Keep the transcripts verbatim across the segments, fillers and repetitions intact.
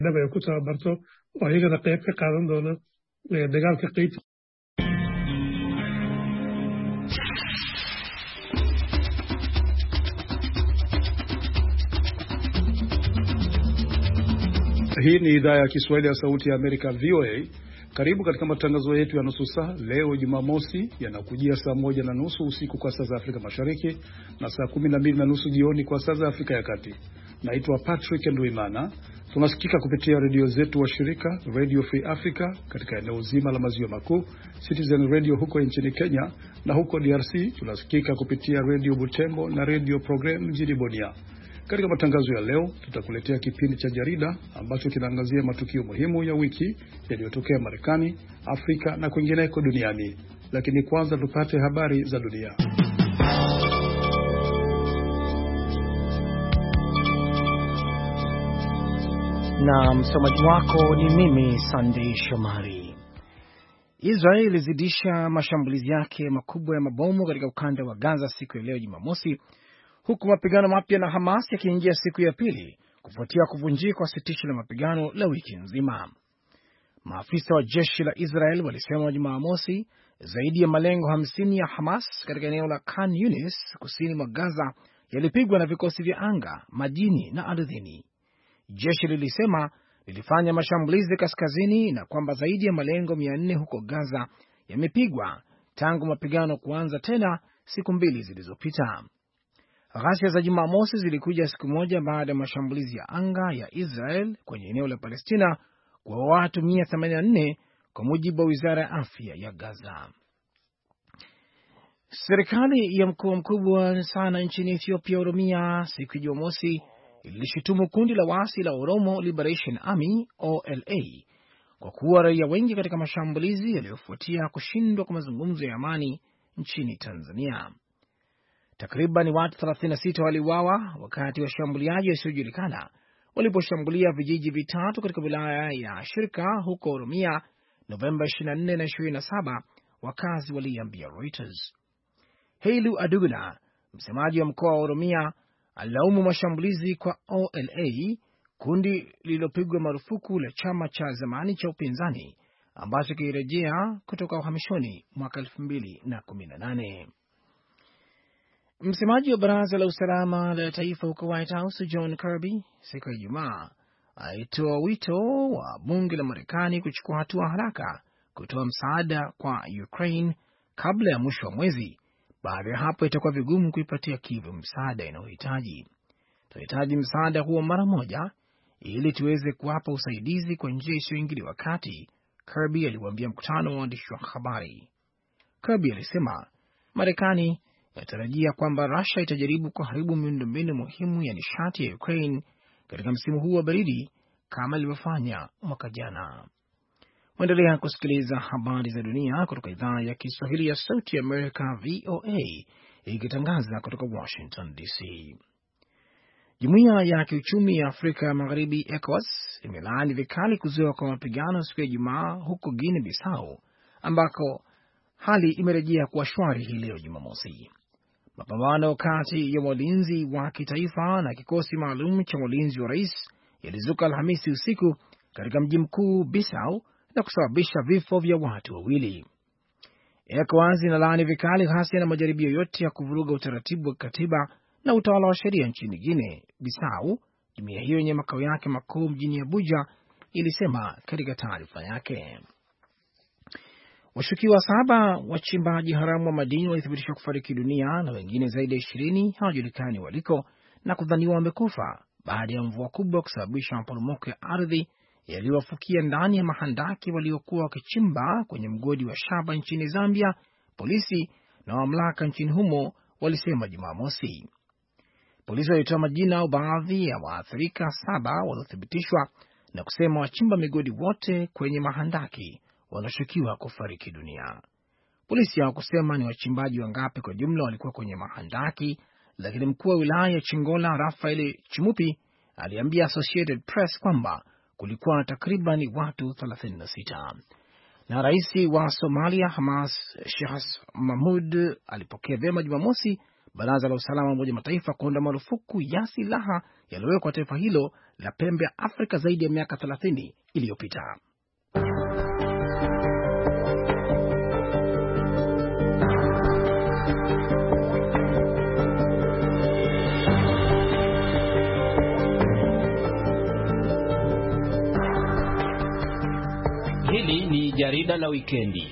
ay ku tababarto oo ayagana qayb ka qaadan doona dagaalka qaybta. Hii ni idhaa ya Kiswahili ya Sauti ya Amerika V O A. Karibu katika matangazo yetu ya nusu saa leo Jumamosi, yanakujia saa moja na nusu usiku kwa saa za Afrika Mashariki na saa kumi na mbili na nusu jioni kwa saa za Afrika ya Kati. Naitwa Patrick Nduimana. Tunasikika kupitia redio zetu wa shirika Radio Free Africa katika eneo zima la maziwa makuu, Citizen Radio huko nchini Kenya, na huko D R C tunasikika kupitia Radio Butembo na Radio Program mjini Bunia. Katika matangazo ya leo tutakuletea kipindi cha jarida ambacho kinaangazia matukio muhimu ya wiki yaliyotokea Marekani, Afrika na kwingineko duniani. Lakini kwanza tupate habari za dunia. Na msomaji wako ni mimi Sunday Shomari. Israel ilizidisha mashambulizi yake makubwa ya mabomu katika ukanda wa Gaza siku ya leo Jumamosi, huku mapigano mapya na Hamas yakiingia siku ya pili kufuatia kuvunjika kwa sitisho la mapigano la wiki nzima. Maafisa wa jeshi la Israel walisema Jumamosi zaidi ya malengo hamsini ya Hamas katika eneo la Khan Yunis kusini mwa Gaza yalipigwa na vikosi vya anga, majini na ardhini. Jeshi lilisema lilifanya mashambulizi kaskazini na kwamba zaidi ya malengo mia nne huko Gaza yamepigwa tangu mapigano kuanza tena siku mbili zilizopita. Ghasia za Jumamosi zilikuja siku moja baada ya mashambulizi ya anga ya Israel kwenye eneo la Palestina kwa watu mia themanini na nne kwa mujibu wa Wizara ya Afya ya Gaza. Serikali ya mkoa mkubwa sana nchini Ethiopia, Oromia, siku ya Jumamosi ilishutumu kundi la waasi la Oromo Liberation Army O L A kwa kuua raia wengi katika mashambulizi yaliyofuatia kushindwa kwa mazungumzo ya amani nchini Tanzania. Takriban watu thelathini na sita waliuawa wakati washambuliaji wasiojulikana waliposhambulia vijiji vitatu katika wilaya ya Shirka huko Oromia Novemba ishirini na nne na ishirini na saba, wakazi waliambia Reuters. Heilu Aduguna, msemaji wa mkoa wa Oromia, alilaumu mashambulizi kwa O L A, kundi lililopigwa marufuku la chama cha zamani cha upinzani ambacho kilirejea kutoka uhamishoni mwaka elfu mbili na kumi na nane. Msemaji wa Baraza la Usalama la Taifa huko White House, John Kirby, siku ya Ijumaa alitoa wito wa bunge la Marekani kuchukua hatua haraka kutoa msaada kwa Ukraine kabla ya mwisho wa mwezi. Baada ya hapo itakuwa vigumu kuipatia Kiev msaada inayohitaji. Tunahitaji msaada huo mara moja ili tuweze kuwapa usaidizi kwa njia isiyoingiliwa kati, Kirby aliwaambia mkutano wa waandishi wa habari. Kirby alisema Marekani inatarajia kwamba Russia itajaribu kuharibu miundombinu muhimu ya nishati ya Ukraine katika msimu huu wa baridi kama ilivyofanya mwaka jana. Mwendelea kusikiliza habari za dunia kutoka idhaa ya Kiswahili ya Sauti ya Amerika V O A ikitangaza kutoka Washington D C. Jumuiya ya Kiuchumi ya Afrika ya Magharibi ECOWAS imelaani vikali kuzuiwa kwa mapigano siku ya Ijumaa huko Guinea Bissau ambako hali imerejea kuwa shwari hii leo Jumamosi. Mapambano kati ya walinzi wa kitaifa na kikosi maalum cha walinzi wa rais yalizuka Alhamisi usiku katika mji mkuu Bissau na kusababisha vifo vya watu wawili. ECOWAS inalaani vikali ghasia na majaribio yote ya kuvuruga utaratibu wa katiba na utawala wa sheria nchini Guinea Bissau. Jumuiya hiyo yenye makao yake makuu mjini Abuja ilisema katika taarifa yake. Washukiwa saba wachimbaji haramu wa madini walithibitishwa kufariki dunia na wengine zaidi ya ishirini hawajulikani waliko na kudhaniwa wamekufa baada ya mvua kubwa kusababisha maporomoko ya ardhi yaliyowafukia ndani ya mahandaki waliokuwa wakichimba kwenye mgodi wa shaba nchini Zambia, polisi na mamlaka nchini humo walisema Jumamosi. Polisi walitoa majina au baadhi ya waathirika saba waliothibitishwa na kusema wachimba migodi wote kwenye mahandaki wanashukiwa kufariki dunia. Polisi hawakusema ni wachimbaji wangapi kwa jumla walikuwa kwenye mahandaki, lakini mkuu wa wilaya ya Chingola Rafael Chimupi aliambia Associated Press kwamba kulikuwa na takriban watu thelathini na sita. Na rais wa Somalia Hamas Sheikh Mahmud alipokea vyema Jumamosi Baraza la Usalama la Umoja Mataifa kuondoa marufuku ya silaha yaliyowekwa taifa hilo la pembe ya Afrika zaidi ya miaka thelathini iliyopita. Hili ni jarida la wikendi.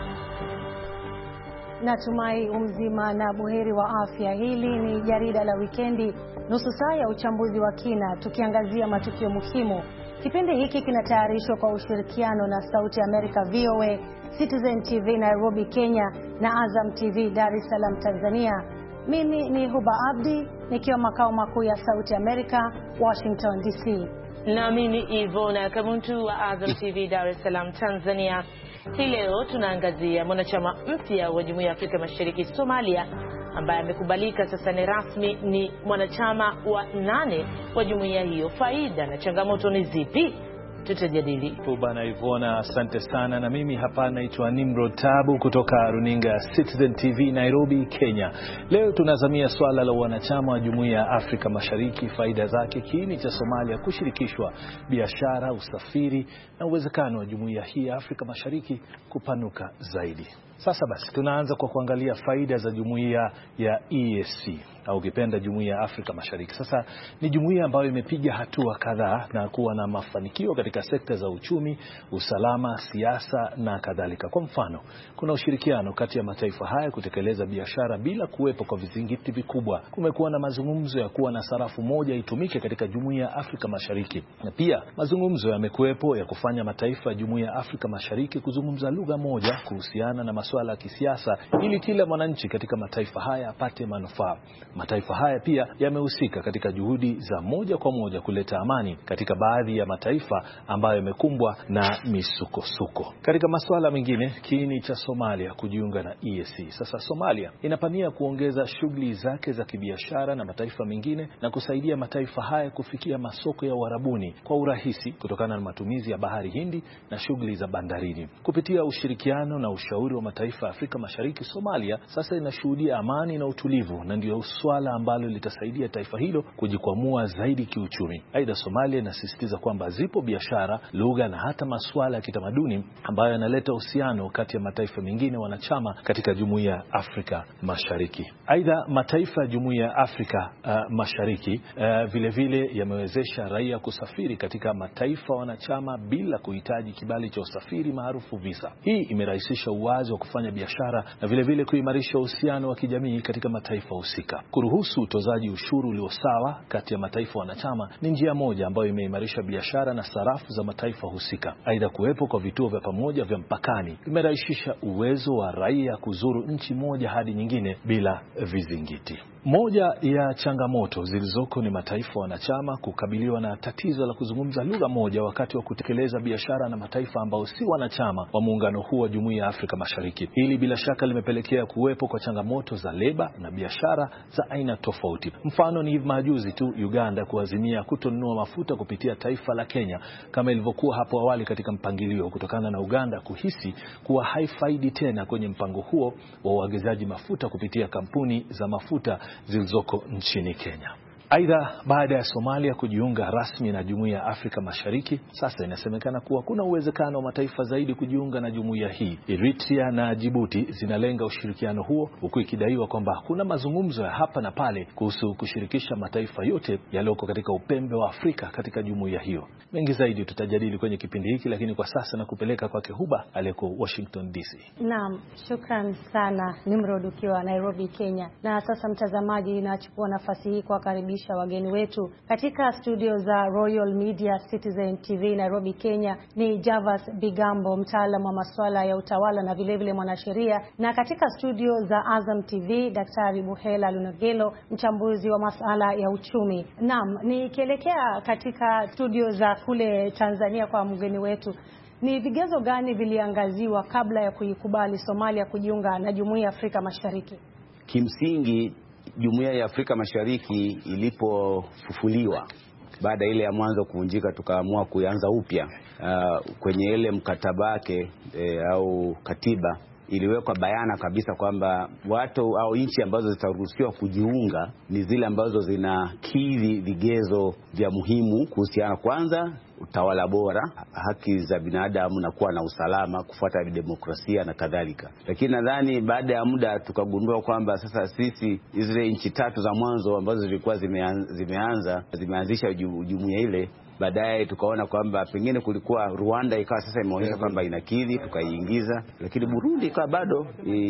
Natumai umzima na buheri wa afya. Hili ni jarida la wikendi, nusu saa ya uchambuzi wa kina tukiangazia matukio muhimu. Kipindi hiki kinatayarishwa kwa ushirikiano na Sauti America V O A, Citizen T V Nairobi Kenya na Azam T V Dar es Salaam Tanzania. Mimi ni Huba Abdi nikiwa makao makuu ya Sauti America Washington D C. Na mimi Ivona Kamuntu wa Azam T V Dar es Salaam Tanzania. Hii leo tunaangazia mwanachama mpya wa Jumuiya ya Afrika Mashariki Somalia, ambaye amekubalika sasa ni rasmi ni mwanachama wa nane wa jumuiya hiyo. Faida na changamoto ni zipi? Tutajadili. Bwana Ivona, asante sana. Na mimi hapa naitwa Nimrod Tabu kutoka runinga Citizen T V Nairobi, Kenya. Leo tunazamia swala la wanachama wa Jumuiya ya Afrika Mashariki, faida zake, kiini cha Somalia kushirikishwa biashara, usafiri na uwezekano wa jumuiya hii ya Afrika Mashariki kupanuka zaidi. Sasa basi tunaanza kwa kuangalia faida za jumuiya ya E A C au ukipenda Jumuiya ya Afrika Mashariki. Sasa ni jumuiya ambayo imepiga hatua kadhaa na kuwa na mafanikio katika sekta za uchumi, usalama, siasa na kadhalika. Kwa mfano, kuna ushirikiano kati ya mataifa haya kutekeleza biashara bila kuwepo kwa vizingiti vikubwa. Kumekuwa na mazungumzo ya kuwa na sarafu moja itumike katika Jumuiya ya Afrika Mashariki. Na pia mazungumzo yamekuwepo ya kufanya mataifa ya Jumuiya ya Afrika Mashariki kuzungumza lugha moja kuhusiana na masuala ya kisiasa ili kila mwananchi katika mataifa haya apate manufaa. Mataifa haya pia yamehusika katika juhudi za moja kwa moja kuleta amani katika baadhi ya mataifa ambayo yamekumbwa na misukosuko. Katika masuala mengine, kiini cha Somalia kujiunga na E A C. Sasa Somalia inapania kuongeza shughuli zake za kibiashara na mataifa mengine na kusaidia mataifa haya kufikia masoko ya Uarabuni kwa urahisi kutokana na matumizi ya Bahari Hindi na shughuli za bandarini. Kupitia ushirikiano na ushauri wa mataifa ya Afrika Mashariki, Somalia sasa inashuhudia amani na utulivu, na ndio swala ambalo litasaidia taifa hilo kujikwamua zaidi kiuchumi. Aidha, Somalia inasisitiza kwamba zipo biashara, lugha na hata masuala ya kitamaduni ambayo yanaleta uhusiano kati ya mataifa mengine wanachama katika Jumuiya ya Afrika Mashariki. Aidha, mataifa ya Jumuiya ya Afrika uh, Mashariki uh, vile vile yamewezesha raia kusafiri katika mataifa wanachama bila kuhitaji kibali cha usafiri maarufu visa. Hii imerahisisha uwazi wa kufanya biashara na vile vile kuimarisha uhusiano wa kijamii katika mataifa husika. Kuruhusu utozaji ushuru ulio sawa kati ya mataifa wanachama ni njia moja ambayo imeimarisha biashara na sarafu za mataifa husika. Aidha, kuwepo kwa vituo vya pamoja vya mpakani imerahisisha uwezo wa raia kuzuru nchi moja hadi nyingine bila vizingiti. Moja ya changamoto zilizoko ni mataifa wanachama kukabiliwa na tatizo la kuzungumza lugha moja wakati wa kutekeleza biashara na mataifa ambao si wanachama wa muungano huu wa Jumuiya ya Afrika Mashariki. Hili bila shaka limepelekea kuwepo kwa changamoto za leba na biashara za aina tofauti. Mfano ni hivi majuzi tu Uganda kuazimia kutonunua mafuta kupitia taifa la Kenya kama ilivyokuwa hapo awali katika mpangilio, kutokana na Uganda kuhisi kuwa haifaidi tena kwenye mpango huo wa uagizaji mafuta kupitia kampuni za mafuta zilizoko nchini Kenya. Aidha, baada ya Somalia kujiunga rasmi na Jumuiya ya Afrika Mashariki, sasa inasemekana kuwa kuna uwezekano wa mataifa zaidi kujiunga na jumuiya hii. Eritrea na Djibouti zinalenga ushirikiano huo, huku ikidaiwa kwamba kuna mazungumzo ya hapa na pale kuhusu kushirikisha mataifa yote yaliyoko katika upembe wa Afrika katika jumuiya hiyo. Mengi zaidi tutajadili kwenye kipindi hiki, lakini kwa sasa na kupeleka kwake Huba aliyeko Washington D C. Naam, shukran sana Nimrod ukiwa Nairobi, Kenya. Na sasa mtazamaji, nachukua nafasi hii kwa karibisha wageni wetu katika studio za Royal Media Citizen T V Nairobi, Kenya. Ni Javas Bigambo, mtaalamu wa masuala ya utawala na vile vile mwanasheria, na katika studio za Azam T V Daktari Buhela Lunagelo, mchambuzi wa masuala ya uchumi. Naam, nikielekea katika studio za kule Tanzania kwa mgeni wetu, ni vigezo gani viliangaziwa kabla ya kuikubali Somalia kujiunga na Jumuiya ya Afrika Mashariki? Kimsingi, Jumuiya ya Afrika Mashariki ilipofufuliwa baada ile ya mwanzo kuvunjika, tukaamua kuanza upya uh, kwenye ile mkataba wake e, au katiba iliwekwa bayana kabisa kwamba watu au nchi ambazo zitaruhusiwa kujiunga ni zile ambazo zinakidhi vigezo vya muhimu kuhusiana, kwanza utawala bora, haki za binadamu na kuwa na usalama, kufuata demokrasia na kadhalika. Lakini nadhani baada ya muda tukagundua kwamba sasa sisi zile nchi tatu za mwanzo ambazo zilikuwa zimeanza zimeanza zimeanzisha jumuiya ile, baadaye tukaona kwamba pengine kulikuwa Rwanda ikawa sasa imeonyesha kwamba inakidhi, tukaiingiza, lakini Burundi ikawa bado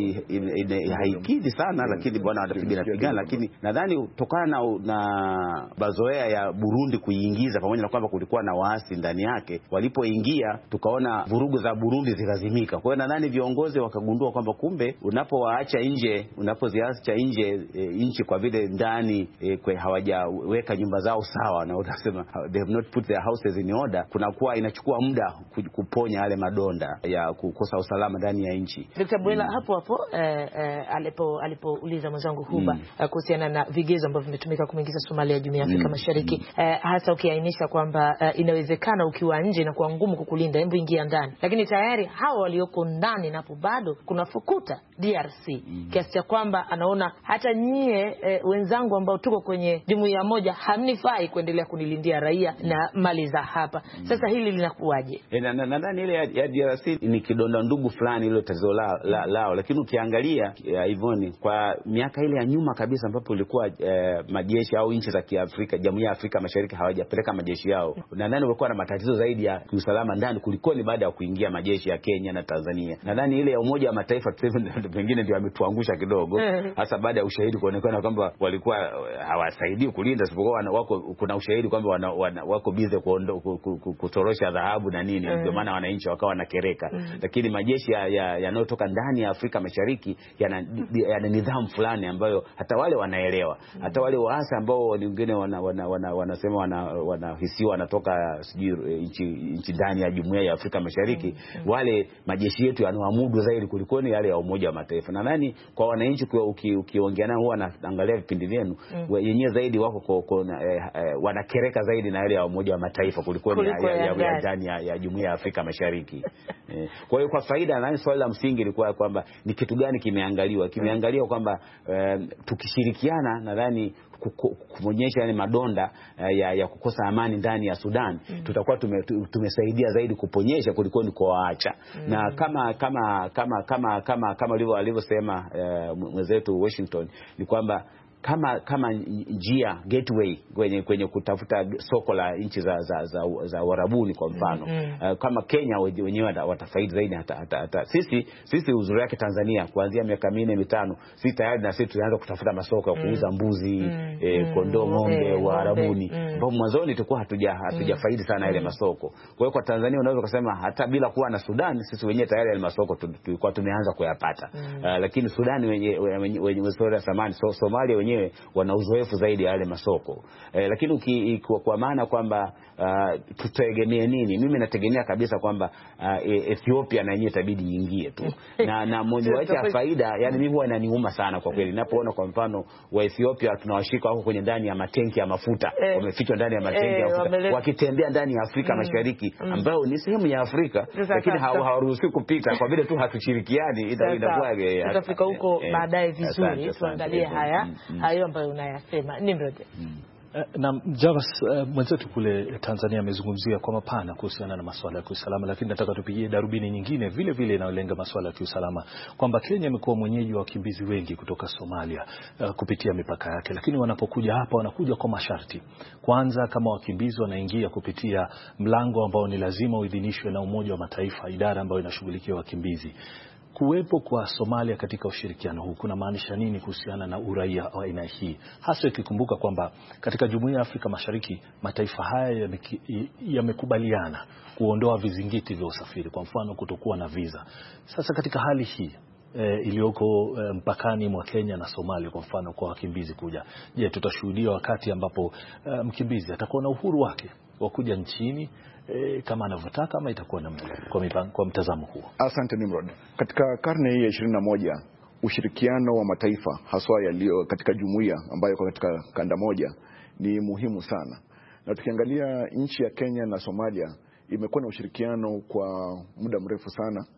haikidhi sana, lakini bwana watapigana pigana. Lakini nadhani kutokana na, na bazoea ya Burundi kuiingiza, pamoja na kwamba kulikuwa na waasi ndani yake, walipoingia tukaona vurugu za Burundi zilazimika. Kwa hiyo nadhani viongozi wakagundua kwamba kumbe unapowaacha nje, unapoziacha nje e, nchi kwa vile ndani e, kwa hawajaweka nyumba zao sawa, na utasema they have not put their houses in order, kunakuwa inachukua muda kuponya yale madonda ya kukosa usalama ndani ya nchi. Doctor Bwela, mm. hapo hapo eh, eh, alipo alipouliza mwenzangu Huba mm. eh, kuhusiana na vigezo ambavyo vimetumika kuingiza Somalia Jumuiya ya Afrika mm. Mashariki, mm. eh, hasa ukiainisha kwamba eh, inawezekana ukiwa nje na kuwa ngumu kukulinda, hebu ingia ndani, lakini tayari hao walioko ndani napo bado kuna fukuta D R C mm. kiasi cha kwamba anaona hata nyie eh, wenzangu ambao tuko kwenye jumuiya moja hamnifai kuendelea kunilindia raia mm. na mali za hapa. Sasa hili linakuwaje? E, na nadhani ile ya, ya D R C ni kidonda ndugu fulani ile tatizo lao, la, lao. Lakini ukiangalia Ivoni kwa miaka ile ya nyuma kabisa ambapo ilikuwa eh, majeshi au nchi za Kiafrika, Jumuiya ya Afrika Mashariki hawajapeleka majeshi yao, nadhani walikuwa na matatizo zaidi ya usalama ndani kuliko ni baada ya kuingia majeshi ya Kenya na Tanzania. Nadhani ile ya Umoja wa Mataifa pengine ndio ametuangusha kidogo, hasa baada ya ushahidi kuonekana kwamba walikuwa hawasaidii kulinda, sipokuwa wako kuna ushahidi kwamba wana, wana, wako bize kutorosha dhahabu na nini, ndio maana wananchi wakawa na kereka. Mm. Lakini majeshi yanayotoka ya, ya ndani ya Afrika Mashariki yana, yana nidhamu fulani ambayo hata wale wanaelewa. Mm. Hata wale waasi ambao wengine wana, wana, wana, wanasema wana, wanahisiwa wanatoka sijui nchi nchi ndani ya Jumuiya ya Afrika Mashariki, mm. wale majeshi yetu yanawamudu zaidi kuliko ni yale ya Umoja wa Mataifa. Nadhani kwa wananchi ukiongea nao huwa anaangalia vipindi vyenu, mm. yenyewe zaidi wako kwa, kwa, eh, eh, wanakereka zaidi na yale ya Umoja wa Mataifa kuliko ni ya, ya, ya ndani ya, ya Jumuiya ya Afrika Mashariki. eh, kwa hiyo kwa faida, na swali la msingi ilikuwa kwamba ni kitu gani kimeangaliwa? Kimeangaliwa kwamba eh, tukishirikiana nadhani kumonyesha yani madonda uh, ya, ya kukosa amani ndani ya Sudan, mm. tutakuwa tume, tumesaidia zaidi kuponyesha kuliko ni kuwaacha. Mm. Na kama kama kama kama kama kama alivyo alivyosema uh, mwenzetu Washington ni kwamba kama kama njia gateway kwenye kwenye kutafuta soko la nchi za za za, za Warabuni kwa mfano, mm -hmm. uh, kama Kenya wenyewe watafaidi zaidi hata, hata, hata sisi sisi uzuri wake Tanzania kuanzia miaka minne mitano sisi tayari na sisi tunaanza kutafuta masoko ya kuuza mbuzi, mm -hmm. eh, kondoo, ng'ombe wa Warabuni, ambao mm -hmm. mwanzoni tulikuwa hatuja hatujafaidi sana ile masoko. Kwa hiyo kwa Tanzania unaweza kusema hata bila kuwa na Sudan sisi wenyewe tayari ile masoko tulikuwa tumeanza kuyapata. Mm -hmm. uh, lakini Sudan wenyewe wenyewe wenyewe samani so, Somalia wenyewe wana uzoefu zaidi ya yale masoko. Eh, lakini uki, kwa, kwa maana kwamba uh, tutegemea nini? Mimi nategemea kabisa kwamba uh, Ethiopia na yenyewe itabidi iingie tu. na na mmoja wacha faida, yani mimi huwa inaniuma sana kwa kweli ninapoona kwa mfano wa Ethiopia tunawashika wako kwenye ndani ya matenki ya mafuta, eh, wamefichwa ndani ya matenki eh, ya mafuta wamele... wakitembea ndani ya Afrika mm, Mashariki ambayo ni sehemu ya Afrika, lakini hawaruhusiwi kupita kwa vile tu hatushirikiani. Itakuwa tutafika huko baadaye vizuri, tuangalie haya hayo ambayo unayasema. Nimrod. Mm. Na Javas, uh, mwenzetu kule Tanzania amezungumzia kwa mapana kuhusiana na masuala ya kiusalama, lakini nataka tupigie darubini nyingine vile vile inayolenga masuala ya kiusalama, kwamba Kenya imekuwa mwenyeji wa wakimbizi wengi kutoka Somalia uh, kupitia mipaka yake, lakini wanapokuja hapa wanakuja kwa masharti. Kwanza, kama wakimbizi wanaingia kupitia mlango ambao ni lazima uidhinishwe na Umoja wa Mataifa, idara ambayo inashughulikia wakimbizi. Kuwepo kwa Somalia katika ushirikiano huu kuna maanisha nini kuhusiana na uraia wa aina hii, hasa ikikumbuka kwamba katika Jumuiya ya Afrika Mashariki mataifa haya yamekubaliana ya kuondoa vizingiti vya usafiri, kwa mfano kutokuwa na visa. Sasa katika hali hii e, iliyoko e, mpakani mwa Kenya na Somalia kwa mfano kwa wakimbizi kuja, je, tutashuhudia wakati ambapo e, mkimbizi atakuwa na uhuru wake wa kuja nchini E, kama anavyotaka, ama itakuwa namna kwa, kwa mtazamo huo? Asante Nimrod. Katika karne hii ya ishirini na moja ushirikiano wa mataifa haswa yaliyo katika jumuiya ambayo kwa katika kanda moja ni muhimu sana, na tukiangalia nchi ya Kenya na Somalia imekuwa na ushirikiano kwa muda mrefu sana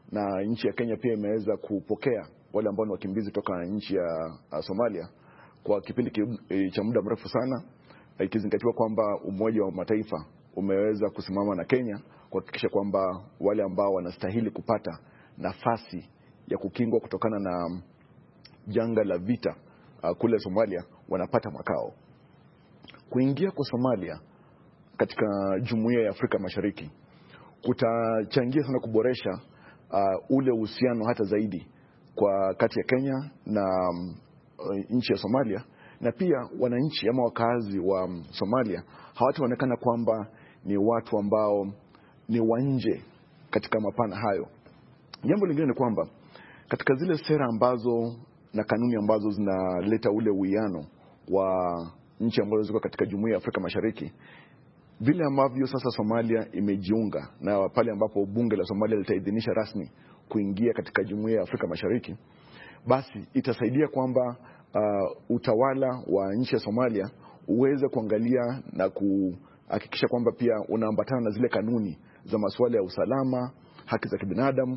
na nchi ya Kenya pia imeweza kupokea wale ambao ni wakimbizi toka nchi ya Somalia kwa kipindi cha muda mrefu sana, ikizingatiwa kwamba Umoja wa Mataifa umeweza kusimama na Kenya kuhakikisha kwamba wale ambao wanastahili kupata nafasi ya kukingwa kutokana na janga la vita uh, kule Somalia wanapata makao. Kuingia kwa Somalia katika Jumuiya ya Afrika Mashariki kutachangia sana kuboresha uh, ule uhusiano hata zaidi kwa kati ya Kenya na um, nchi ya Somalia, na pia wananchi ama wakazi wa um, Somalia hawataonekana kwamba ni watu ambao ni wanje katika mapana hayo. Jambo lingine ni kwamba katika zile sera ambazo na kanuni ambazo zinaleta ule uwiano wa nchi ambazo ziko katika Jumuiya ya Afrika Mashariki, vile ambavyo sasa Somalia imejiunga na pale ambapo bunge la Somalia litaidhinisha rasmi kuingia katika Jumuiya ya Afrika Mashariki, basi itasaidia kwamba uh, utawala wa nchi ya Somalia uweze kuangalia na kuhakikisha kwamba pia unaambatana na zile kanuni za masuala ya usalama, haki za kibinadamu,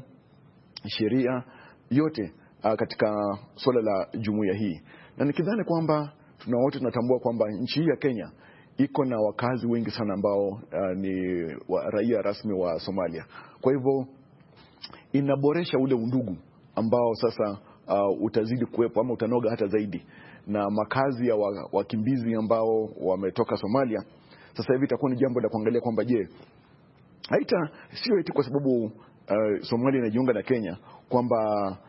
sheria yote uh, katika swala la jumuiya hii. Na nikidhani kwamba tuna wote tunatambua kwamba nchi hii ya Kenya iko na wakazi wengi sana ambao uh, ni wa raia rasmi wa Somalia. Kwa hivyo inaboresha ule undugu ambao sasa uh, utazidi kuwepo ama utanoga hata zaidi, na makazi ya wakimbizi ambao wametoka Somalia sasa hivi itakuwa ni jambo la kuangalia kwamba je, haita sio eti kwa sababu uh, Somalia inajiunga na Kenya kwamba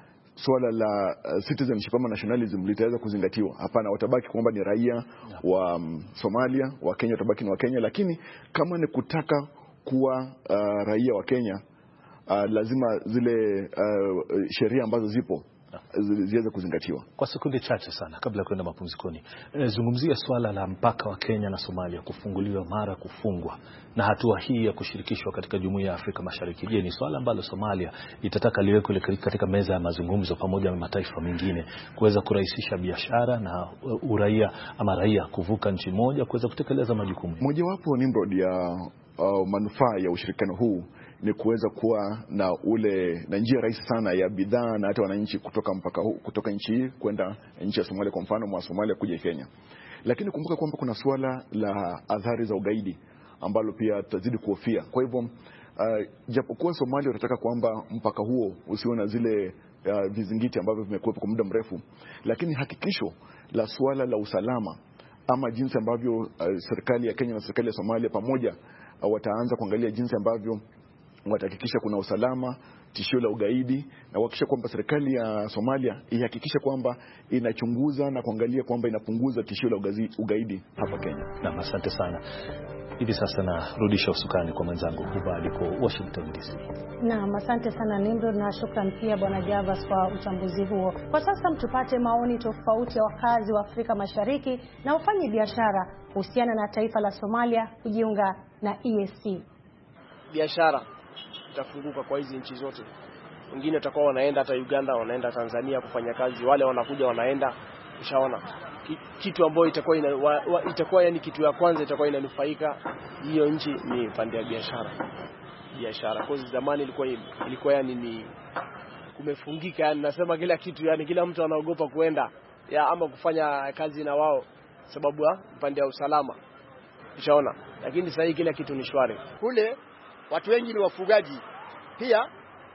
swala la uh, citizenship ama nationalism litaweza kuzingatiwa. Hapana, watabaki kwamba ni raia wa um, Somalia, wa Kenya watabaki ni wa Kenya, lakini kama ni kutaka kuwa uh, raia wa Kenya uh, lazima zile uh, sheria ambazo zipo ziweze kuzingatiwa. Kwa sekunde chache sana kabla ya kwenda mapumzikoni, e, zungumzia swala la mpaka wa Kenya na Somalia kufunguliwa mara kufungwa na hatua hii ya kushirikishwa katika Jumuiya ya Afrika Mashariki. Je, ni swala ambalo Somalia itataka liwekwe katika meza ya mazungumzo pamoja na mataifa mengine kuweza kurahisisha biashara na uraia ama raia kuvuka nchi moja kuweza kutekeleza majukumu? Mojawapo Nimrod ya uh, manufaa ya ushirikiano huu ni kuweza kuwa na ule na njia rahisi sana ya bidhaa na hata wananchi kutoka mpaka huu, kutoka nchi hii kwenda nchi ya Somalia, kwa mfano mwa Somalia kuja Kenya. Lakini kumbuka kwamba kuna swala la athari za ugaidi ambalo pia tutazidi kuhofia. Kwa hivyo uh, japokuwa Somalia watataka kwamba mpaka huo usiwe na zile uh, vizingiti ambavyo vimekuwepo kwa muda mrefu, lakini hakikisho la swala la usalama ama jinsi ambavyo uh, serikali ya Kenya na serikali ya Somalia pamoja uh, wataanza kuangalia jinsi ambavyo watahakikisha kuna usalama, tishio la ugaidi, na kuhakikisha kwamba serikali ya Somalia ihakikisha kwamba inachunguza na kuangalia kwamba inapunguza tishio la ugaidi hapa Kenya. Na asante sana. Hivi sasa narudisha usukani kwa mwenzangu Huba aliko Washington D C. Naam, asante sana Nimrod, na shukrani pia Bwana Javas kwa uchambuzi huo. Kwa sasa mtupate maoni tofauti ya wakazi wa Afrika Mashariki na wafanye biashara kuhusiana na taifa la Somalia kujiunga na E A C. Biashara itafunguka kwa hizi nchi zote. Wengine watakuwa wanaenda hata Uganda, wanaenda Tanzania kufanya kazi, wale wanakuja wanaenda, ushaona. Kitu ambayo itakuwa ina, wa, wa, itakuwa yani kitu ya kwanza itakuwa inanufaika hiyo nchi ni pande ya biashara. Biashara kwa zamani ilikuwa ilikuwa yani ni kumefungika, yani nasema kila kitu, yani kila mtu anaogopa kuenda ya ama kufanya kazi na wao sababu ya pande ya usalama. Ushaona? Lakini sasa kila kitu ni shwari. Kule watu wengi ni wafugaji. Pia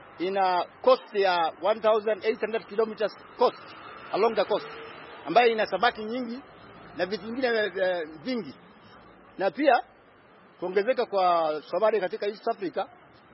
ina cost ya one thousand eight hundred kilometers coast along the coast, ambayo ina samaki nyingi na vitu vingine vingi. Na pia kuongezeka kwa Somalia katika East Africa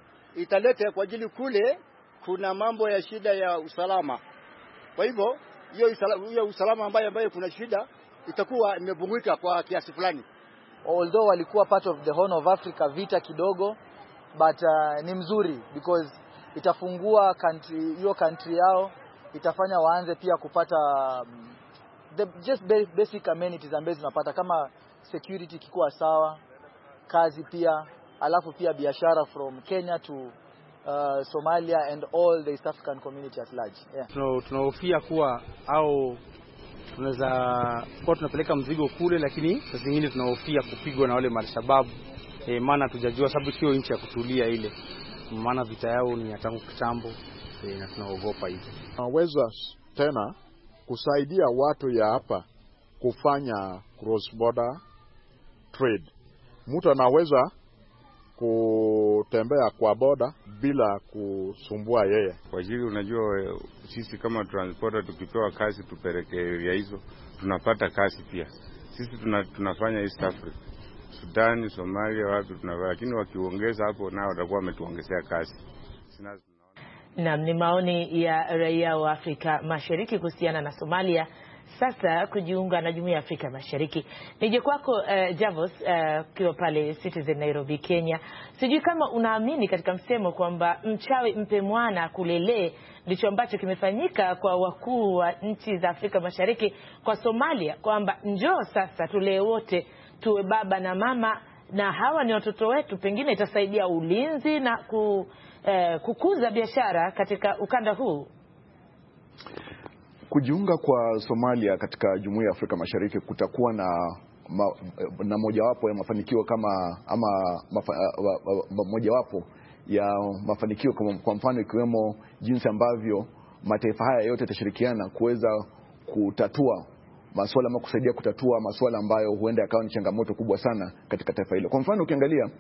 italeta kwa ajili kule kuna mambo ya shida ya usalama. Kwa hivyo hiyo hiyo usalama ambayo ambayo kuna shida itakuwa imepungua kwa kiasi fulani. Although walikuwa part of the Horn of Africa vita kidogo, but uh, ni mzuri because itafungua country hiyo country yao, itafanya waanze pia kupata um, the just basic amenities ambazo tunapata kama security kikuwa sawa, kazi pia, alafu pia biashara from Kenya to uh, Somalia and all the East African community at large. Yeah. Tunahofia kuwa au tunaweza kwa tunapeleka mzigo kule, lakini saa zingine tunahofia kupigwa na wale Al-Shabaab, eh, maana tujajua sababu sio nchi ya kutulia ile. maana vita yao ni tangu kitambo e, na tunaogopa hivyo. Naweza tena kusaidia watu ya hapa kufanya cross border trade. Mtu anaweza kutembea kwa boda bila kusumbua yeye. Kwa ajili unajua sisi kama transporter tukipewa kazi tupeleke area hizo tunapata kazi pia. Sisi tuna, tunafanya East Africa. Sudan, Somalia, wapi tunafanya, lakini wakiongeza hapo nao watakuwa wametuongezea kazi. Sina Naam, ni maoni ya raia wa Afrika Mashariki kuhusiana na Somalia sasa kujiunga na Jumuiya ya Afrika Mashariki. Nije kwako uh, Javos ukiwa uh, pale Citizen Nairobi, Kenya. Sijui kama unaamini katika msemo kwamba mchawi mpe mwana kulele, ndicho ambacho kimefanyika kwa wakuu wa nchi za Afrika Mashariki kwa Somalia, kwamba njoo sasa tulee wote tuwe baba na mama na hawa ni watoto wetu, pengine itasaidia ulinzi na ku, uh, kukuza biashara katika ukanda huu. Kujiunga kwa Somalia katika Jumuiya ya Afrika Mashariki kutakuwa na ma, na mojawapo ya mafanikio kama ama mafa, mojawapo ya mafanikio kwa mfano ikiwemo jinsi ambavyo mataifa haya yote yatashirikiana kuweza kutatua masuala ama kusaidia kutatua masuala ambayo huenda yakawa ni changamoto kubwa sana katika taifa hilo. Kwa mfano ukiangalia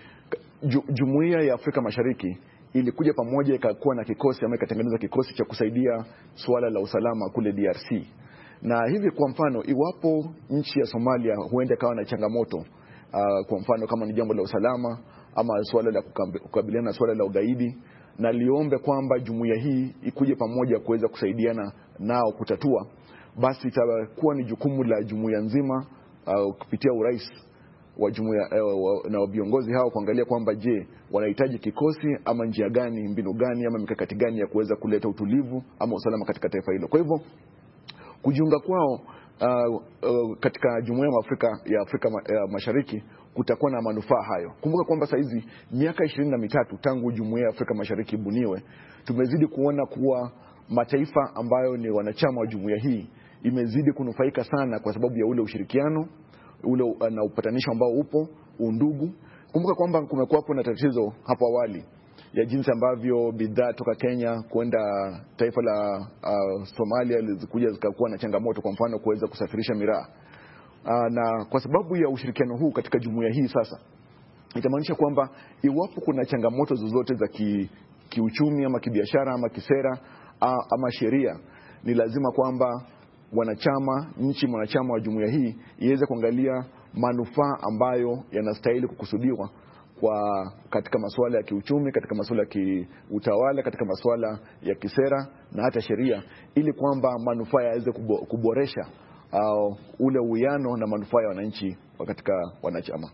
ju, Jumuiya ya Afrika Mashariki ilikuja pamoja ikakuwa na kikosi ama ikatengeneza kikosi cha kusaidia suala la usalama kule D R C. Na hivi kwa mfano iwapo nchi ya Somalia huenda kawa na changamoto uh, kwa mfano kama ni jambo la usalama ama suala la kukabiliana na suala la ugaidi, na liombe kwamba jumuiya hii ikuje pamoja kuweza kusaidiana nao kutatua, basi itakuwa ni jukumu la jumuiya nzima uh, kupitia urais wa jumuiya uh, na viongozi hao kuangalia kwamba je, wanahitaji kikosi ama njia gani, mbinu gani ama mikakati gani ya kuweza kuleta utulivu ama usalama katika taifa hilo. Kwa hivyo kujiunga kwao uh, uh, katika Jumuiya ya Afrika ya Afrika uh, Mashariki kutakuwa na manufaa hayo. Kumbuka kwamba sasa hizi miaka ishirini na mitatu tangu Jumuiya ya Afrika Mashariki ibuniwe, tumezidi kuona kuwa mataifa ambayo ni wanachama wa jumuiya hii imezidi kunufaika sana kwa sababu ya ule ushirikiano ule na upatanisho ambao upo, undugu. Kumbuka kwamba kumekuwa hapo na tatizo hapo awali ya jinsi ambavyo bidhaa toka Kenya kwenda taifa la uh, Somalia zilikuja zikakuwa na changamoto, kwa mfano kuweza kusafirisha miraa. Uh, na kwa sababu ya ushirikiano huu katika jumuiya hii sasa itamaanisha kwamba iwapo kuna changamoto zozote za ki, kiuchumi ama kibiashara ama kisera uh, ama sheria, ni lazima kwamba wanachama nchi mwanachama wa jumuiya hii iweze kuangalia manufaa ambayo yanastahili kukusudiwa kwa katika masuala ya kiuchumi, katika masuala ya kiutawala, katika masuala ya kisera na hata sheria, ili kwamba manufaa yaweze kuboresha uh, ule uwiano na manufaa ya wananchi katika wanachama.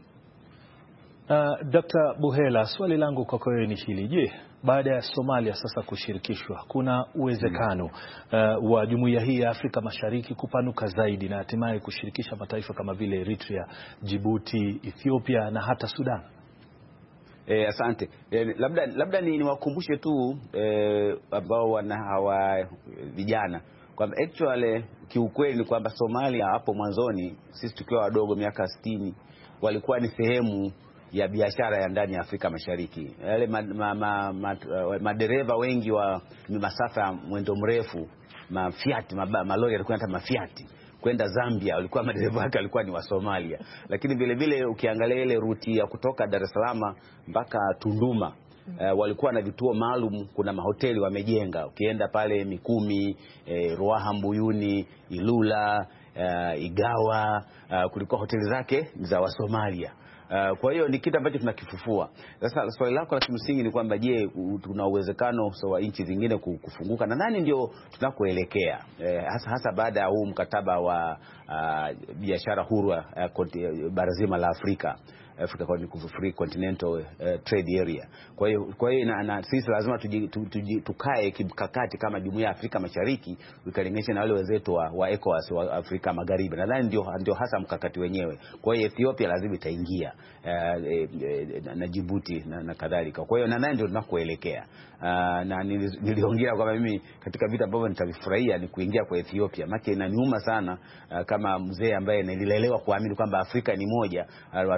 Uh, Doctor Buhela, swali langu kwako wewe ni hili. Je, baada ya Somalia sasa kushirikishwa, kuna uwezekano uh, wa jumuiya hii ya Afrika Mashariki kupanuka zaidi na hatimaye kushirikisha mataifa kama vile Eritrea, Djibouti, Ethiopia na hata Sudan? Eh, asante. Eh, labda labda ni niwakumbushe tu eh, ambao wana hawa vijana kwamba actually kiukweli ni kwamba Somalia hapo mwanzoni sisi tukiwa wadogo miaka sitini walikuwa ni sehemu ya biashara ya ndani ya Afrika Mashariki. Yale madereva ma, ma, ma, ma wengi wa masafa mwendo mrefu, mafiati, malori yalikuwa hata mafiati kwenda Zambia, walikuwa madereva wake walikuwa ni wa Somalia. Lakini vile vile ukiangalia ile ruti ya kutoka Dar es Salaam mpaka Tunduma, Uh, walikuwa na vituo maalum, kuna mahoteli wamejenga. Ukienda pale Mikumi, eh, Ruaha, Mbuyuni, Ilula, uh, Igawa, uh, kulikuwa hoteli zake za Wasomalia. Uh, kwa hiyo ni kitu ambacho tunakifufua. Sasa swali lako la kimsingi ni kwamba je, tuna uwezekano so wa nchi zingine kufunguka? Na nani ndio tunakoelekea, eh, hasa hasa baada ya huu mkataba wa uh, biashara huru uh, bara zima la Afrika, Africa Free Continental uh, Trade Area. Kwa hiyo kwa hiyo na, na sisi lazima tuji, tuji, tukae kimkakati kama Jumuiya ya Afrika Mashariki ukilinganisha na wale wenzetu wa, wa ECOWAS wa Afrika Magharibi. Nadhani ndio ndio hasa mkakati wenyewe. Kwa hiyo Ethiopia lazima itaingia, uh, e, e, na Djibouti na, na kadhalika. Kwa hiyo nadhani ndio tunakoelekea. Uh, na niliongea kwamba mimi katika vita ambavyo nitavifurahia ni kuingia kwa Ethiopia. Maana inaniuma sana uh, kama mzee ambaye nililelewa kuamini kwamba Afrika ni moja, uh, watu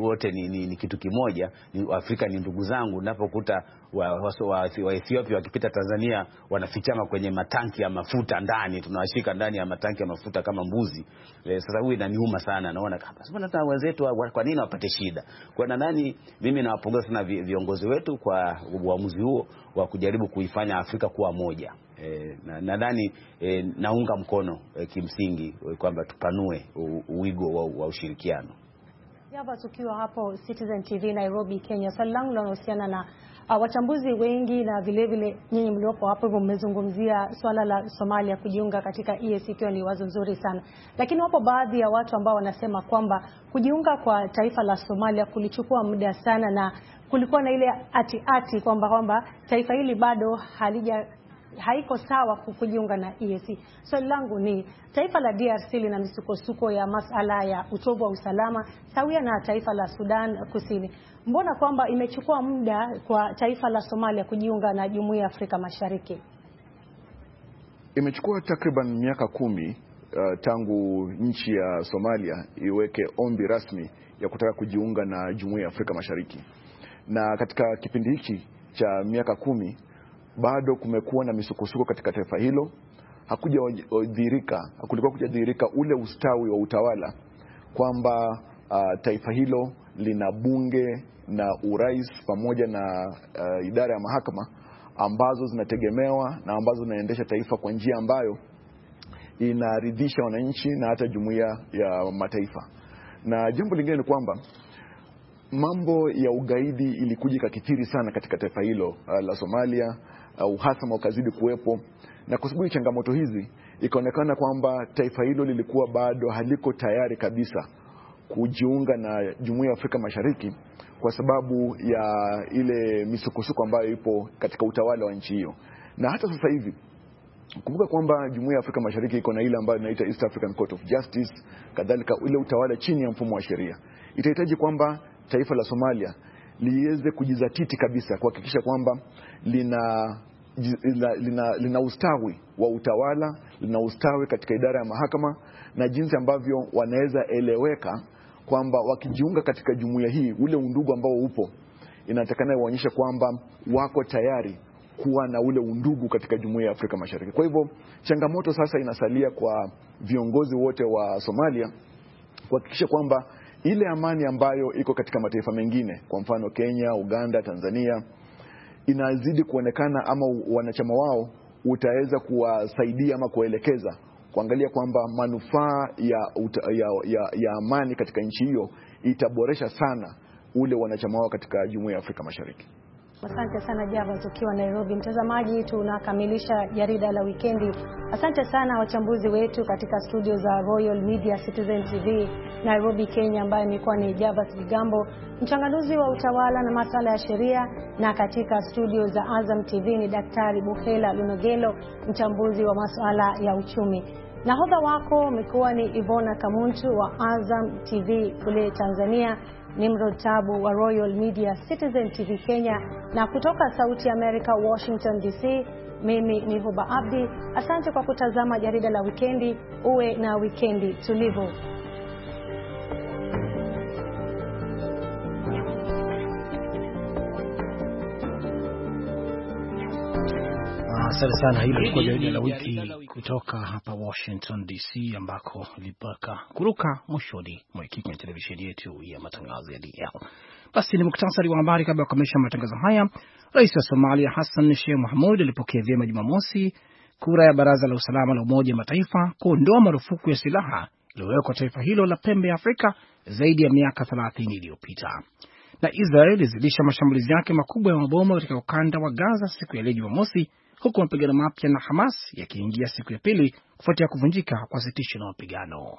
wote ni, ni, ni kitu kimoja, ni Afrika ni ndugu zangu. Ninapokuta wa, wa, wa, wa Ethiopia wakipita Tanzania wanafichama kwenye matanki ya mafuta ndani, tunawashika ndani ya matanki ya mafuta kama mbuzi. E, sasa huyu inaniuma sana, naona kama mbona hata wenzetu kwa nini wapate shida. Kwa nani mimi nawapongeza sana viongozi wetu kwa uamuzi huo wa kujaribu kuifanya Afrika kuwa moja. E, na nadhani e, naunga mkono e, kimsingi e, kwamba tupanue uwigo wa, wa ushirikiano. Java, tukiwa hapo Citizen T V Nairobi, Kenya, swali langu linahusiana na uh, wachambuzi wengi na vile vile nyinyi mliopo hapo hivyo mmezungumzia swala la Somalia kujiunga katika E A C, ikiwa ni wazo nzuri sana. Lakini wapo baadhi ya watu ambao wanasema kwamba kujiunga kwa taifa la Somalia kulichukua muda sana na kulikuwa na ile ati ati kwamba kwamba taifa hili bado halija haiko sawa kujiunga na E A C. Swali so, langu ni taifa la D R C lina misukosuko ya masala ya utovu wa usalama sawia na taifa la Sudan Kusini. Mbona kwamba imechukua muda kwa taifa la Somalia kujiunga na Jumuiya ya Afrika Mashariki? Imechukua takriban miaka kumi uh, tangu nchi ya Somalia iweke ombi rasmi ya kutaka kujiunga na Jumuiya ya Afrika Mashariki. Na katika kipindi hiki cha miaka kumi bado kumekuwa na misukosuko katika taifa hilo. Hakuja dhihirika, hakulikuwa kujadhihirika ule ustawi wa utawala kwamba uh, taifa hilo lina bunge na urais pamoja na uh, idara ya mahakama ambazo zinategemewa na ambazo zinaendesha taifa kwa njia ambayo inaridhisha wananchi na hata jumuiya ya mataifa. Na jambo lingine ni kwamba mambo ya ugaidi ilikuja ikakithiri sana katika taifa hilo uh, la Somalia. Uh, uhasama ukazidi kuwepo, na kwa sababu changamoto hizi ikaonekana kwamba taifa hilo lilikuwa bado haliko tayari kabisa kujiunga na Jumuiya ya Afrika Mashariki kwa sababu ya ile misukosuko ambayo ipo katika utawala wa nchi hiyo. Na hata sasa hivi kumbuka kwamba Jumuiya ya Afrika Mashariki iko na ile ambayo inaitwa East African Court of Justice, kadhalika ile utawala chini ya mfumo wa sheria. Itahitaji kwamba taifa la Somalia liweze kujizatiti kabisa kuhakikisha kwamba lina lina, lina lina ustawi wa utawala, lina ustawi katika idara ya mahakama, na jinsi ambavyo wanaweza eleweka kwamba wakijiunga katika jumuiya hii ule undugu ambao upo inatakana waonyeshe kwamba wako tayari kuwa na ule undugu katika Jumuiya ya Afrika Mashariki. Kwa hivyo changamoto sasa inasalia kwa viongozi wote wa Somalia kuhakikisha kwamba ile amani ambayo iko katika mataifa mengine, kwa mfano Kenya, Uganda, Tanzania, inazidi kuonekana ama wanachama wao utaweza kuwasaidia ama kuelekeza kuangalia kwamba manufaa ya, ya, ya, ya amani katika nchi hiyo itaboresha sana ule wanachama wao katika Jumuiya ya Afrika Mashariki. Asante sana Java, tukiwa Nairobi. Mtazamaji, tunakamilisha jarida la wikendi. Asante sana wachambuzi wetu katika studio za Royal Media Citizen T V Nairobi, Kenya, ambaye nilikuwa ni Java Bigambo, mchanganuzi wa utawala na masuala ya sheria, na katika studio za Azam T V ni Daktari Buhela Lunogelo, mchambuzi wa masuala ya uchumi. Nahodha wako umekuwa ni Ivona Kamuntu wa Azam T V kule Tanzania, Nimrod Tabu wa Royal Media Citizen T V Kenya, na kutoka Sauti ya America Washington D C, mimi ni Huba Abdi. Asante kwa kutazama jarida la wikendi. Uwe na wikendi tulivu. Asante sana. Hilo lilikuwa jarida la wiki kutoka hapa Washington D C, ambako lipaka kuruka mwishoni mwa wiki kwenye televisheni yetu ya matangazo ya D L. Basi ni muktasari wa habari kabla ya kukamilisha matangazo haya. Rais wa Somalia Hassan Sheikh Mohamud alipokea vyema Jumamosi kura ya Baraza la Usalama la Umoja wa Mataifa kuondoa marufuku ya silaha iliyowekwa taifa hilo la pembe ya Afrika zaidi ya miaka thelathini iliyopita. Na Israel ilizidisha mashambulizi yake makubwa ya mabomu katika ukanda wa Gaza siku ya leo Jumamosi, huku mapigano mapya na Hamas yakiingia siku ya pili kufuatia kuvunjika kwa sitisho la mapigano.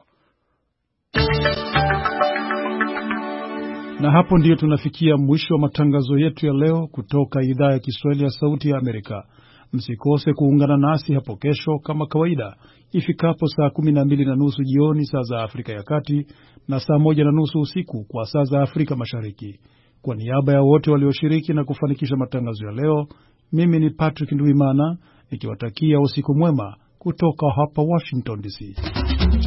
Na hapo ndiyo tunafikia mwisho wa matangazo yetu ya leo kutoka idhaa ya Kiswahili ya Sauti ya Amerika. Msikose kuungana nasi hapo kesho kama kawaida ifikapo saa kumi na mbili na nusu jioni saa za Afrika ya Kati na saa moja na nusu usiku kwa saa za Afrika Mashariki. Kwa niaba ya wote walioshiriki na kufanikisha matangazo ya leo, mimi ni Patrick Nduimana nikiwatakia usiku mwema kutoka hapa Washington D C.